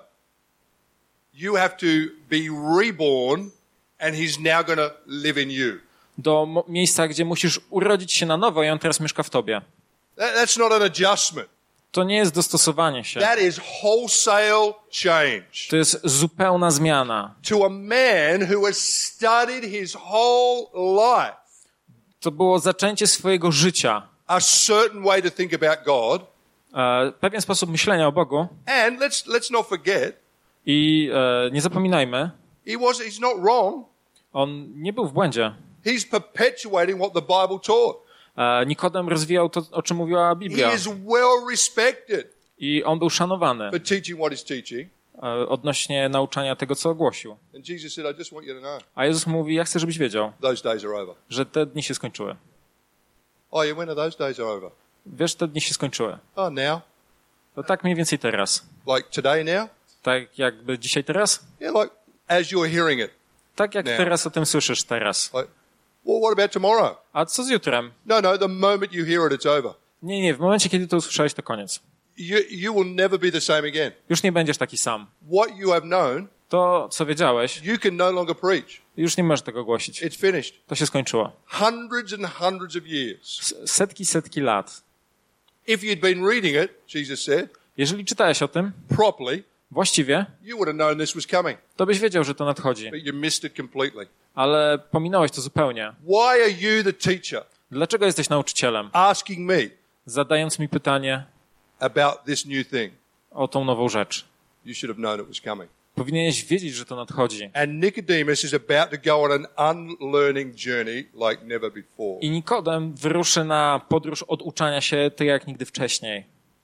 you have to be reborn and he's now going to live in you. do mo- miejsca, gdzie musisz urodzić się na nowo i on teraz mieszka w tobie. That, that's not an adjustment. To nie jest dostosowanie się. That is wholesale change. To jest zupełna zmiana. To a man who has studied his whole life To było zaczęcie swojego życia. a certain way to think about God. E, pewien sposób myślenia o Bogu And let's, let's not forget, i e, nie zapominajmy, he was, he's not wrong. on nie był w błędzie. He's perpetuating what the Bible taught. E, Nikodem rozwijał to, o czym mówiła He Biblia. is well respected I on był szanowany for teaching what he's teaching. e, odnośnie nauczania tego, co ogłosił. And Jesus said, I just want you to know, A Jezus mówi, ja chcę, żebyś wiedział, those days are over. że te dni się skończyły. Oh, yeah, when are those days are over? Wiesz, te dni się skończyły. Oh, now? To tak mniej więcej teraz. Like today now? Tak jakby dzisiaj teraz? Yeah, like as you're hearing it. Tak jak Now. teraz o tym słyszysz teraz. Like, well, what about tomorrow? A co z jutrem? No, no, the moment you hear it, it's over. Nie, nie, w momencie, kiedy to usłyszałeś, to koniec. You, you will never be the same again. Już nie będziesz taki sam. What you have known, To, co wiedziałeś, you can no longer preach. już nie możesz tego głosić. It's finished. To się skończyło. Hundreds and hundreds of years. S- Setki, setki lat. If you'd been reading it, Jesus said, Jeżeli czytałeś o tym properly, właściwie, you would have known this was coming. to byś wiedział, że to nadchodzi. But you missed it completely. Ale pominąłeś to zupełnie. Why are you, the teacher, Dlaczego jesteś nauczycielem? asking me Zadając mi pytanie about this new thing? o tą nową rzecz. You should have known it was coming. Powinieneś wiedzieć, że to nadchodzi. And Nicodemus is about to go on an unlearning journey like never before. I Nikodem wyruszy na podróż oduczania się tak jak nigdy wcześniej.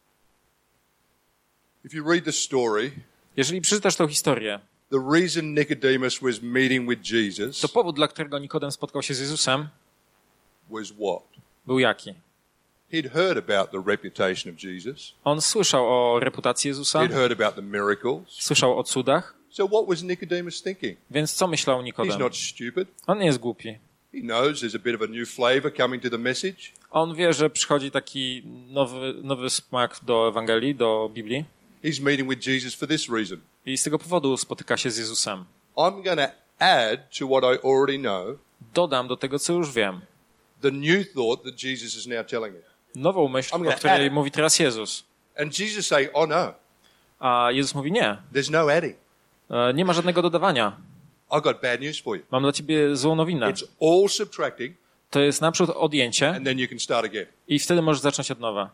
If you read the story, Jeżeli przeczytasz tą historię, the reason Nicodemus was meeting with Jesus to powód, dla którego Nikodem spotkał się z Jezusem, was what? był jaki? He'd heard about the reputation of Jesus. On słyszał o reputacji Jezusa, He'd heard about the miracles. słyszał o cudach, So what was Nicodemus thinking? więc co myślał He's Nikodem? not stupid. On nie jest głupi. He knows there's a bit of a new flavor coming to the message. On wie, że przychodzi taki nowy, nowy smak do Ewangelii, do Biblii He's meeting with Jesus for this reason. i z tego powodu spotyka się z Jezusem. I'm going to add to what I already know Dodam do tego, co już wiem. the new thought that Jesus is now telling me. Nową myśl, I'm o gonna add której it. mówi teraz Jezus. And Jesus saying, oh no, A Jezus mówi nie. there's no adding. E, Nie ma żadnego dodawania. I've got bad news for you. Mam dla ciebie złą nowinę. It's all subtracting To jest naprzód odjęcie and then you can start again. i wtedy możesz zacząć od nowa.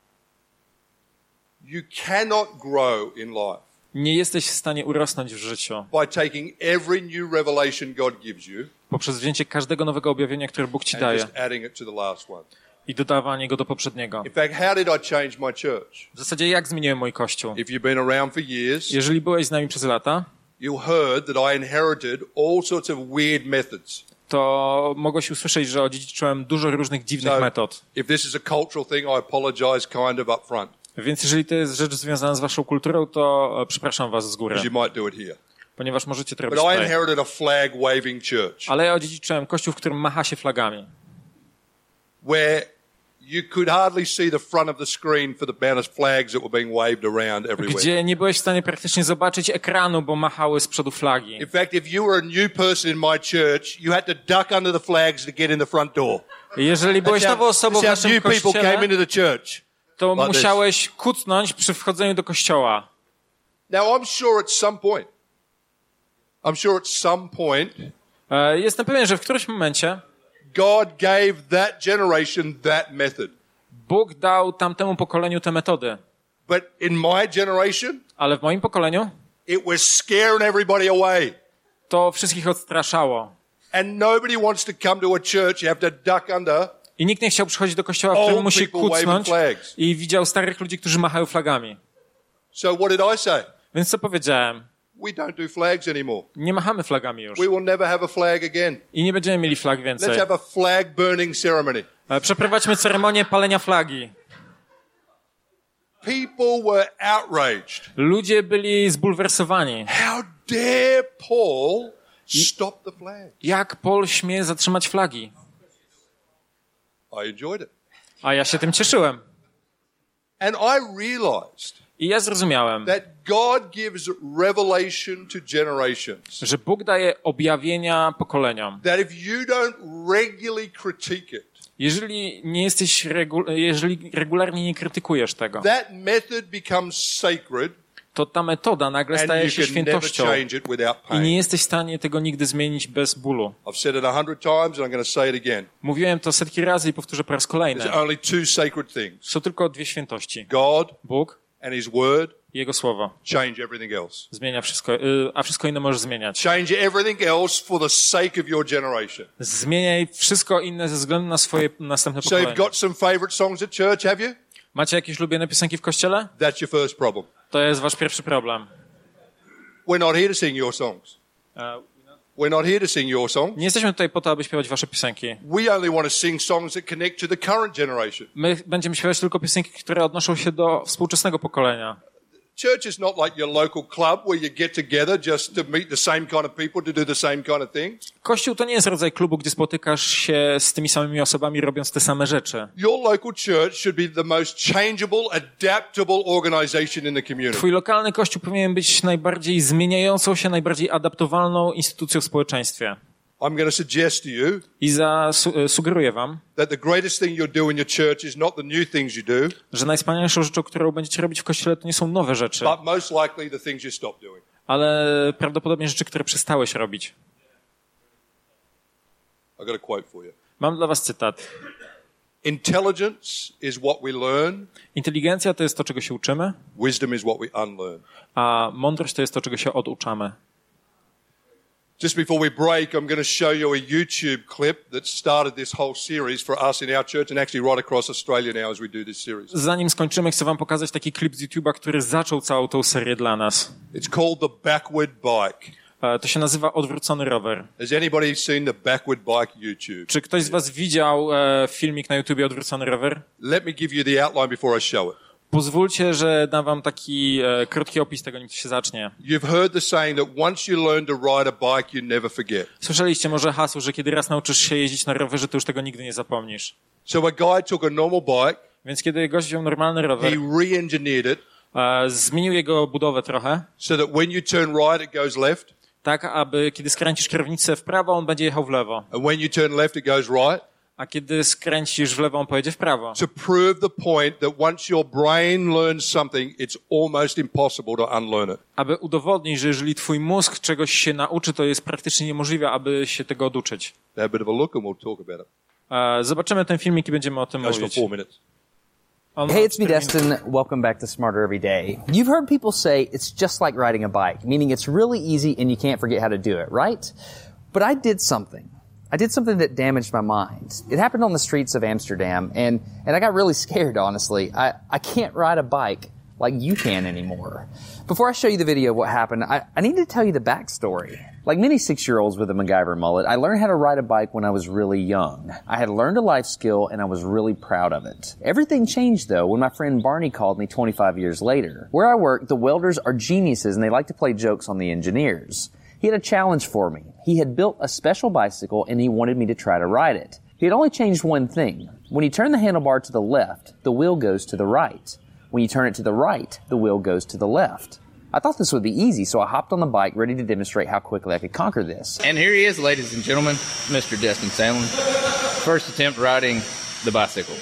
You cannot grow in life Nie jesteś w stanie urosnąć w życiu by taking every new revelation God gives you poprzez wzięcie każdego nowego objawienia, które Bóg ci and daje just adding it to the last one. i dodawanie go do poprzedniego. In fact, how did I change my church? W zasadzie jak zmieniłem mój kościół? If you've been around for years, Jeżeli byłeś z nami przez lata, you heard that I inherited all sorts of weird methods. to mogłeś usłyszeć, że odziedziczyłem dużo różnych dziwnych So, metod. if this is a cultural thing, I apologize kind of up front, Więc jeżeli to jest rzecz związana z waszą kulturą, to e, przepraszam was z góry, because you might do it here. ponieważ możecie to But robić I tutaj. inherited a flag waving church Ale ja odziedziczyłem kościół, w którym macha się flagami. where you could hardly see the front of the screen for the amount of flags that were being waved around everywhere. Gdzie nie byłeś w stanie praktycznie zobaczyć ekranu, bo machały z przodu flagi. In fact, if you were a new person in my church, you had to duck under the flags to get in the front door. Jeżeli byłeś That's nową how, osobą w that's how naszym new people came kościele, into the church. to like this. musiałeś kucnąć przy wchodzeniu do kościoła. Now, I'm sure at some point, I'm sure at some point, E, Jestem pewien, że w którymś momencie God gave that generation that method. Bóg dał tamtemu pokoleniu tę metodę. But in my generation, Ale w moim pokoleniu it was scaring everybody away. to wszystkich odstraszało. And nobody wants to come to a church you have to duck under. I nikt nie chciał przychodzić do kościoła, w którym Old musi people kucnąć waving flags. i widział starych ludzi, którzy machają flagami. So what did I say? Więc co powiedziałem? We don't do flags anymore. Nie machamy flagami już. We will never have a flag again. I nie będziemy mieli flag Let's więcej. have a flag burning ceremony. E, Przeprowadźmy ceremonię palenia flagi. People were outraged. Ludzie byli zbulwersowani. How dare Paul stop the flag? Jak Paul śmie zatrzymać flagi? I enjoyed it. A ja się tym cieszyłem. And I realized I ja zrozumiałem, that God gives revelation to generations. że Bóg daje objawienia pokoleniom. That if you don't regularly critique it, Jeżeli nie jesteś, regu- jeżeli regularnie nie krytykujesz tego, that method becomes sacred to ta metoda nagle and staje you się can never świętością change it without i nie pain. jesteś w stanie tego nigdy zmienić bez bólu. I've said it a hundred times and I'm going to say it again. Mówiłem to setki razy i powtórzę po raz kolejny. There's only two sacred things. Są tylko dwie świętości. God Bóg and His Word i Jego Słowo. change everything else. Zmienia wszystko, y, a wszystko inne możesz zmieniać. Change everything else for the sake of your generation. Zmieniaj wszystko inne ze względu na swoje następne So you've pokolenie. got some favorite songs at church, have you? Macie jakieś ulubione piosenki w kościele? That's your first problem. To jest wasz pierwszy problem. We're not here to sing your songs. E, We're not here to sing your songs. Nie jesteśmy tutaj po to, aby śpiewać wasze piosenki. We only want to sing songs that connect to the current generation. My będziemy śpiewać tylko piosenki, które odnoszą się do współczesnego pokolenia. Church is not like your local club where you get together just to meet the same kind of people to do the same kind of things. Kościół to nie jest rodzaj klubu, gdzie spotykasz się z tymi samymi osobami, robiąc te same rzeczy. Your local church should be the most changeable, adaptable organization in the community. Twój lokalny kościół powinien być najbardziej zmieniającą się, najbardziej adaptowalną instytucją w społeczeństwie. I'm going to suggest to you I zasugeruję wam, that the greatest thing you'll do in your church is not the new things you do, że najwspanialszą rzeczą, którą będziecie robić w kościele, to nie są nowe rzeczy, but most likely the things you stop doing. ale prawdopodobnie rzeczy, które przestałeś robić. I've got a quote for you. Mam dla was cytat. Intelligence is what we learn. Inteligencja to jest to, czego się uczymy, Wisdom is what we unlearn. a mądrość to jest to, czego się oduczamy. Just before we break, I'm going to show you a YouTube clip that started this whole series for us in our church and actually right across Australia now as we do this series. Zanim skończymy, chcę wam pokazać taki klip z YouTube'a, który zaczął całą tą serię dla nas. It's called the backward bike. E, To się nazywa Odwrócony rower. Has anybody seen the backward bike YouTube? Czy ktoś z was widział e, filmik na YouTubie Odwrócony rower? Let me give you the outline before I show it. Pozwólcie, że dam wam taki e, krótki opis tego, nim to się zacznie. You've heard the saying that once you learn to ride a bike, you never forget. Słyszeliście może hasło, że kiedy raz nauczysz się jeździć na rowerze, to już tego nigdy nie zapomnisz. So a guy took a normal bike, Więc kiedy gość wziął normalny he rower, re-engineered it e, zmienił jego budowę trochę, so that when you turn right, it goes left, tak aby kiedy skręcisz kierownicę w prawo, on będzie jechał w lewo. and when you turn left, it goes right. A kiedy skręcisz w lewo, on pojedzie w prawo. To prove the point that once your brain learns something, it's almost impossible to unlearn it. Aby udowodnić, że jeżeli twój mózg czegoś się nauczy, to jest praktycznie niemożliwe, aby się tego oduczyć. Have a bit of a look and we'll talk about it. E, Zobaczymy ten filmik i będziemy o tym Goes for mówić. four minutes. On Hey, it's me, Destin. Welcome back to Smarter Every Day. You've heard people say it's just like riding a bike, meaning it's really easy and you can't forget how to do it, right? But I did something. I did something that damaged my mind. It happened on the streets of Amsterdam, and, and I got really scared, honestly. I, I can't ride a bike like you can anymore. Before I show you the video of what happened, I, I need to tell you the backstory. Like many six-year-olds with a MacGyver mullet, I learned how to ride a bike when I was really young. I had learned a life skill, and I was really proud of it. Everything changed, though, when my friend Barney called me twenty-five years later. Where I work, the welders are geniuses, and they like to play jokes on the engineers. He had a challenge for me. He had built a special bicycle, and he wanted me to try to ride it. He had only changed one thing. When you turn the handlebar to the left, the wheel goes to the right. When you turn it to the right, the wheel goes to the left. I thought this would be easy, so I hopped on the bike, ready to demonstrate how quickly I could conquer this. And here he is, ladies and gentlemen, Mister Destin Sandlin. First attempt riding the bicycle.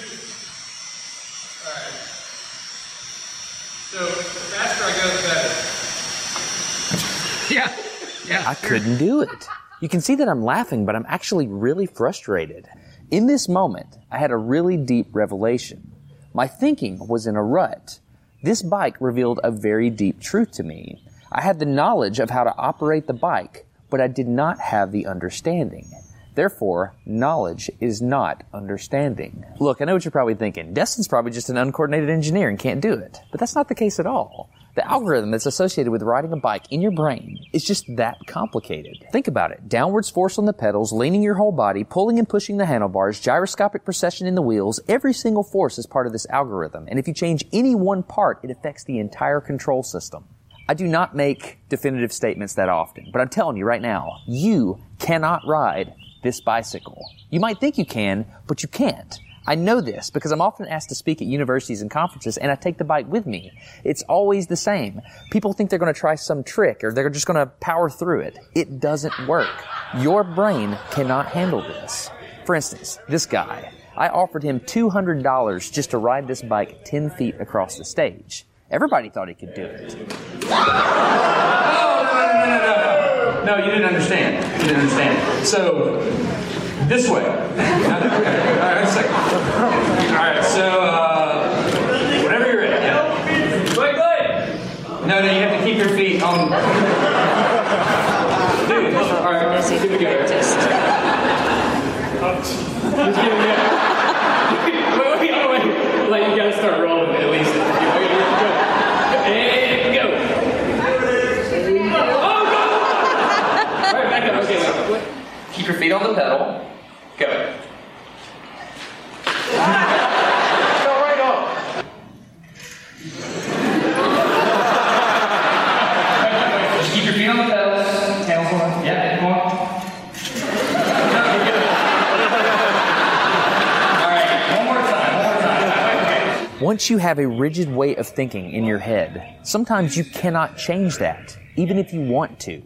So the faster I go, the better. Yeah, yeah. I couldn't do it. You can see that I'm laughing, but I'm actually really frustrated. In this moment, I had a really deep revelation. My thinking was in a rut. This bike revealed a very deep truth to me. I had the knowledge of how to operate the bike, but I did not have the understanding. Therefore, knowledge is not understanding. Look, I know what you're probably thinking. Destin's probably just an uncoordinated engineer and can't do it. But that's not the case at all. The algorithm that's associated with riding a bike in your brain is just that complicated. Think about it. Downwards force on the pedals, leaning your whole body, pulling and pushing the handlebars, gyroscopic precession in the wheels. Every single force is part of this algorithm. And if you change any one part, it affects the entire control system. I do not make definitive statements that often, but I'm telling you right now, you cannot ride this bicycle. You might think you can, but you can't. I know this because I'm often asked to speak at universities and conferences, and I take the bike with me. It's always the same. People think they're going to try some trick or they're just going to power through it. It doesn't work. Your brain cannot handle this. For instance, this guy. I offered him two hundred dollars just to ride this bike ten feet across the stage. Everybody thought he could do it. Oh, no, no, no, no, no. No, you didn't understand. You didn't understand. So, this way. Okay. All right, a second. All right, so, uh, whenever you're ready. Yeah. Wait, wait. No, no, you have to keep your feet on. Dude, all right, here we go. Just give me a... Wait, wait, wait. Like, you gotta start rolling at least. And go. Oh, go! All right, back up. Okay, wait. Keep your feet on the pedal. Go. Go right on. Just keep your feet on the pedals. Tails on. Yeah, come on. All right, one more time. One more time. Okay. Once you have a rigid way of thinking in your head, sometimes you cannot change that, even if you want to.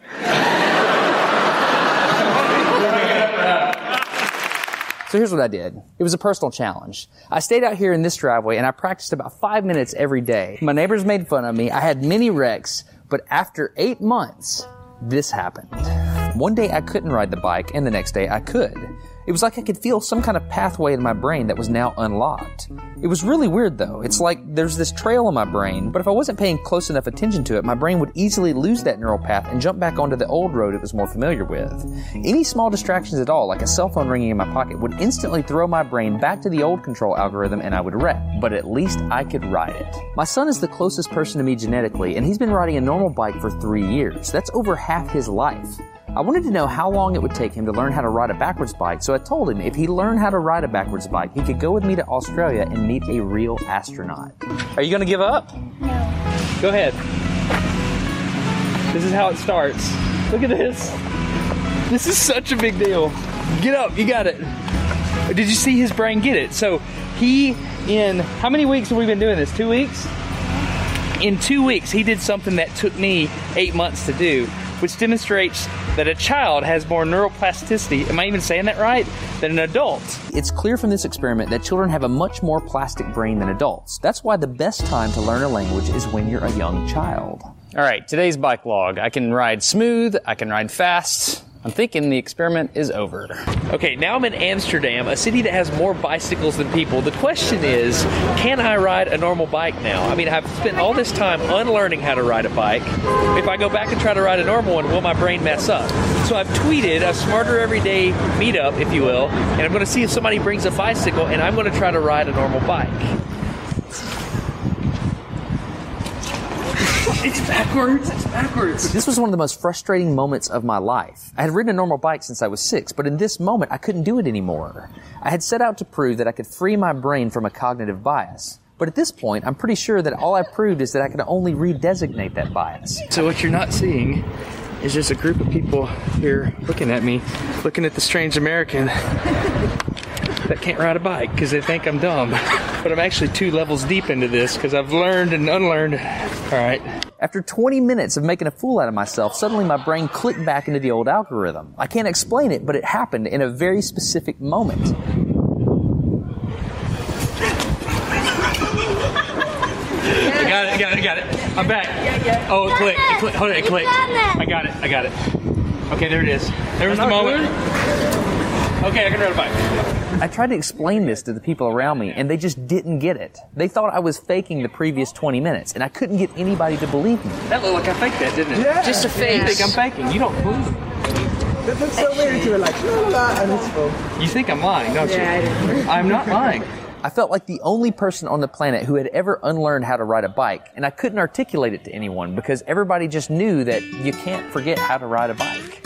So here's what I did. It was a personal challenge. I stayed out here in this driveway and I practiced about five minutes every day. My neighbors made fun of me. I had many wrecks, but after eight months, this happened. One day I couldn't ride the bike and the next day I could. It was like I could feel some kind of pathway in my brain that was now unlocked. It was really weird though. It's like there's this trail in my brain, but if I wasn't paying close enough attention to it, my brain would easily lose that neural path and jump back onto the old road it was more familiar with. Any small distractions at all, like a cell phone ringing in my pocket, would instantly throw my brain back to the old control algorithm and I would wreck. But at least I could ride it. My son is the closest person to me genetically, and he's been riding a normal bike for three years. That's over half his life. I wanted to know how long it would take him to learn how to ride a backwards bike, so I told him if he learned how to ride a backwards bike, he could go with me to Australia and meet a real astronaut. Are you going to give up? No. Go ahead. This is how it starts. Look at this. This is such a big deal. Get up. You got it. Did you see his brain get it? So he, in how many weeks have we been doing this? Two weeks? In two weeks, he did something that took me eight months to do, which demonstrates that a child has more neuroplasticity, am I even saying that right, than an adult. It's clear from this experiment that children have a much more plastic brain than adults. That's why the best time to learn a language is when you're a young child. All right, today's bike log. I can ride smooth, I can ride fast. I'm thinking the experiment is over. Okay, now I'm in Amsterdam, a city that has more bicycles than people. The question is, can I ride a normal bike now? I mean, I've spent all this time unlearning how to ride a bike. If I go back and try to ride a normal one, will my brain mess up? So I've tweeted a Smarter Everyday meetup, if you will, and I'm going to see if somebody brings a bicycle, and I'm going to try to ride a normal bike. It's backwards, it's backwards. This was one of the most frustrating moments of my life. I had ridden a normal bike since I was six, but in this moment, I couldn't do it anymore. I had set out to prove that I could free my brain from a cognitive bias. But at this point, I'm pretty sure that all I proved is that I could only redesignate that bias. So what you're not seeing is just a group of people here looking at me, looking at the strange American that can't ride a bike because they think I'm dumb. But I'm actually two levels deep into this because I've learned and unlearned. All right. After twenty minutes of making a fool out of myself, suddenly my brain clicked back into the old algorithm. I can't explain it, but it happened in a very specific moment. I got it, I got it, I got it. I'm back. Oh, it clicked. It clicked. Hold it, it clicked. I got it, I got it. Okay, there it is. There was the moment. Okay, I can ride a bike. I tried to explain this to the people around me, and they just didn't get it. They thought I was faking the previous twenty minutes, and I couldn't get anybody to believe me. That looked like I faked that, didn't it? Yeah. Just a face. You think I'm faking? You don't believe me. That looks so weird to it, like, la la la, and it's full. You think I'm lying, don't you? Yeah, I do. I'm not lying. I felt like the only person on the planet who had ever unlearned how to ride a bike, and I couldn't articulate it to anyone because everybody just knew that you can't forget how to ride a bike.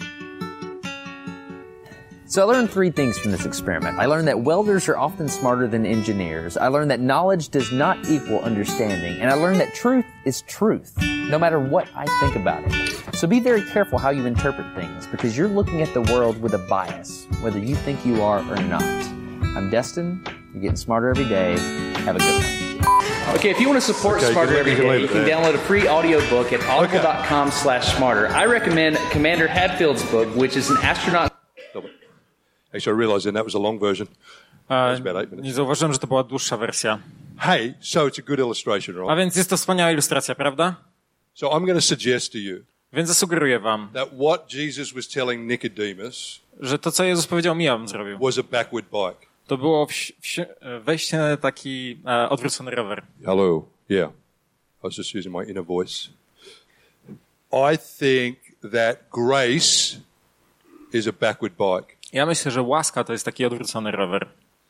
So I learned three things from this experiment. I learned that welders are often smarter than engineers. I learned that knowledge does not equal understanding. And I learned that truth is truth, no matter what I think about it. So be very careful how you interpret things, because you're looking at the world with a bias, whether you think you are or not. I'm Destin. You're getting smarter every day. Have a good one. Okay, if you want to support Okay, Smarter you Every can leave Day, it you can there. download a free audio book at audible.com slash smarter. I recommend Commander Hadfield's book, which is an astronaut... Actually, I realised then that was a long version. E, about eight minutes. nie zauważyłem, że to była dłuższa wersja. Hey, so it's a good illustration, A right? więc jest to wspaniała ilustracja, prawda? So I'm going to suggest to you Więc zasugeruję wam, that what Jesus was telling Nicodemus że to, co Jezus powiedział mi, ja bym zrobił. was a backward bike. To było wsi- wsi- wejście na taki e, odwrócony rower. Hello. Yeah. I was just using my inner voice. I think that grace is a backward bike. Ja myślę, że łaska to jest taki odwrócony rower.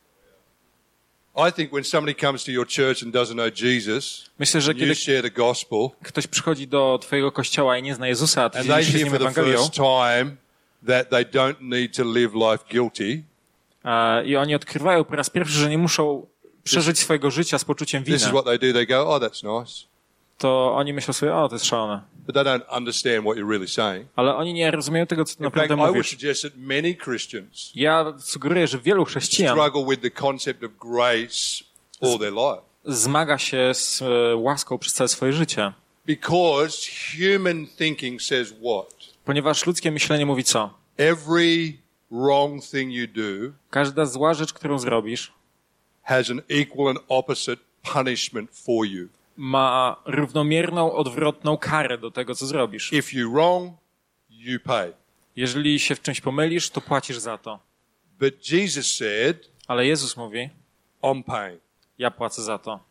I think when somebody comes to your church and doesn't know Jesus, Myślę, że and you kiedy share the gospel, ktoś przychodzi do twojego kościoła i nie zna Jezusa, a ty and they dzielisz się z hear nim for the Ewangelią, first time that they don't need to live life guilty, e, i oni odkrywają po raz pierwszy, że nie muszą przeżyć swojego życia z poczuciem this is winy, what they do. They go, oh, that's nice. to oni myślą sobie, o, to jest szalone. But they don't understand what you're really saying. Ale oni nie rozumieją tego, co ty In fact, naprawdę I would mówisz. suggest that many Christians Ja sugeruję, że wielu chrześcijan struggle with the concept of grace all their life zmaga się z e, łaską przez całe swoje życie. because human thinking says what? Ponieważ ludzkie myślenie mówi co? Every wrong thing you do Każda zła rzecz, którą zrobisz, has an equal and opposite punishment for you. ma równomierną, odwrotną karę do tego, co zrobisz. If you wrong, you pay. Jeżeli się w czymś pomylisz, to płacisz za to. But Jesus said, Ale Jezus mówi, I'm paying. ja płacę za to.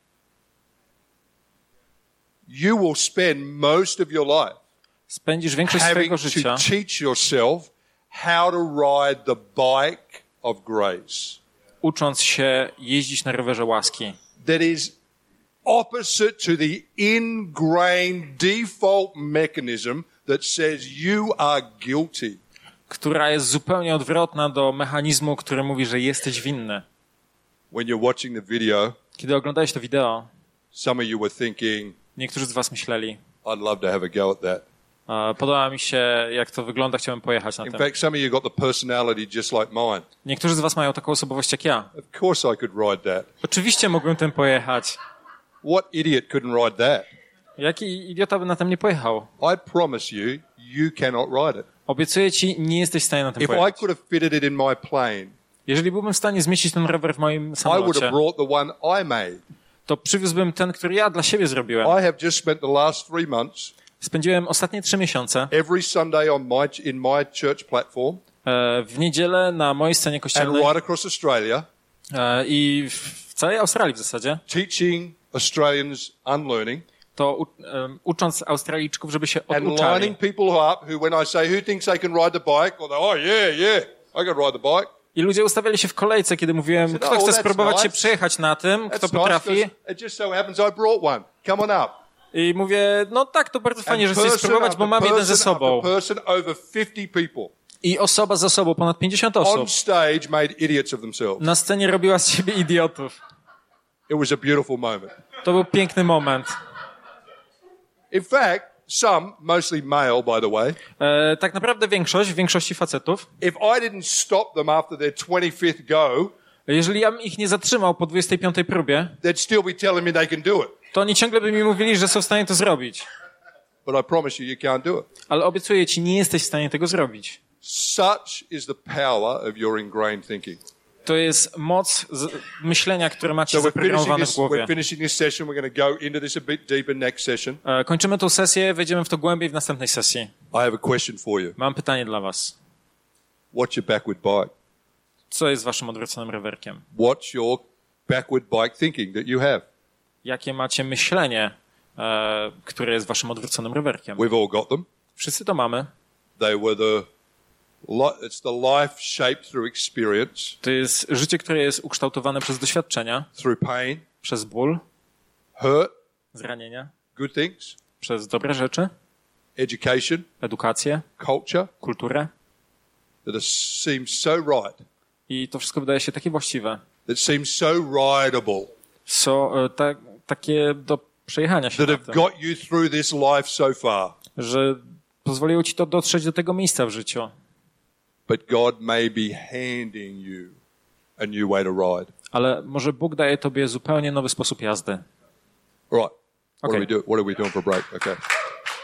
You will spend most of your life Spędzisz większość having swojego to życia, teach yourself how to ride the bike of grace ucząc się jeździć na rowerze łaski, that is opposite to the ingrained default mechanism that says you are guilty. która jest zupełnie odwrotna do mechanizmu, który mówi, że jesteś winny. When you're watching the video, Kiedy oglądałeś to wideo, some of you were thinking, niektórzy z was myśleli, I'd love to have a go at that. e, podoba mi się, jak to wygląda, chciałem pojechać na In tym. fact, some of you got the personality just like mine. Niektórzy z was mają taką osobowość jak ja. Of course I could ride that. Oczywiście mógłbym tym pojechać. What idiot couldn't ride that? Jaki idiota by na tym nie pojechał? I promise you, you cannot ride it. Obiecuję ci, nie jesteś w stanie na tym If I pojechać. could have fitted it in my plane, Jeżeli byłbym w stanie zmieścić ten rower w moim I would samolocie, have brought the one I made. to przywiózłbym ten, który ja dla siebie zrobiłem. I have just spent the last three months, Spędziłem ostatnie trzy miesiące every Sunday on my, in my church platform e, w niedzielę na mojej scenie and kościelnej right across Australia, e, i w, w całej Australii w zasadzie, teaching Australians unlearning to u, e, ucząc Australijczyków, żeby się and oduczali. lining people up who, when I say, who thinks they can ride the bike? Or they, oh yeah, yeah, I can ride the bike. I ludzie ustawiali się w kolejce, kiedy mówiłem, said, kto "Oh, chce that's spróbować nice. się przejechać na tym, kto That's nice potrafi. 'cause it just so happens I brought one. Come on up. I mówię, no tak, to bardzo fajnie, że chcesz person spróbować, bo after mam jeden ze person sobą. after person, over fifty people I osoba za sobą, ponad pięćdziesiąt on osób, stage made idiots of themselves. na scenie robiła z siebie idiotów. It was a beautiful moment. To był piękny moment. In fact, some, mostly male, by the way, E, tak naprawdę większość, w większości facetów, if I didn't stop them after their twenty-fifth go, jeżeli ja bym ich nie zatrzymał po dwudziestej piątej próbie, they'd still be telling me they can do it. to oni ciągle by mi mówili, że są w stanie to zrobić. But I promise you, you can't do it. Ale obiecuję ci, nie jesteś w stanie tego zrobić. Such is the power of your ingrained thinking. To jest moc z myślenia, które macie So we're finishing zaprogramowane w this, głowie. we're finishing this session. We're going to go into this a bit deeper next session. E, Kończymy tą sesję, wejdziemy w to głębiej w następnej sesji. I have a question for you. Mam pytanie dla was. What's your backward bike? Co jest waszym odwróconym rowerkiem? What's your backward bike thinking that you have? Jakie macie myślenie, e, które jest waszym odwróconym rowerkiem? We've all got them. Wszyscy to mamy. They were the, li- it's the life shaped through experience, To jest życie, które jest ukształtowane przez doświadczenia, through pain, przez ból, hurt, zranienia, good things, przez dobre rzeczy, education, edukację, culture, kulturę. that it seems so right, I to wszystko wydaje się takie właściwe. that seems so rideable, So, e, ta, takie do przejechania się that na have tym, got you through this life so far. że pozwoliło ci to dotrzeć do tego miejsca w życiu. But God may be handing you a new way to ride. Ale może Bóg daje tobie zupełnie nowy sposób jazdy. All right. What, Okay. are we do? What are we doing for a break? Okay.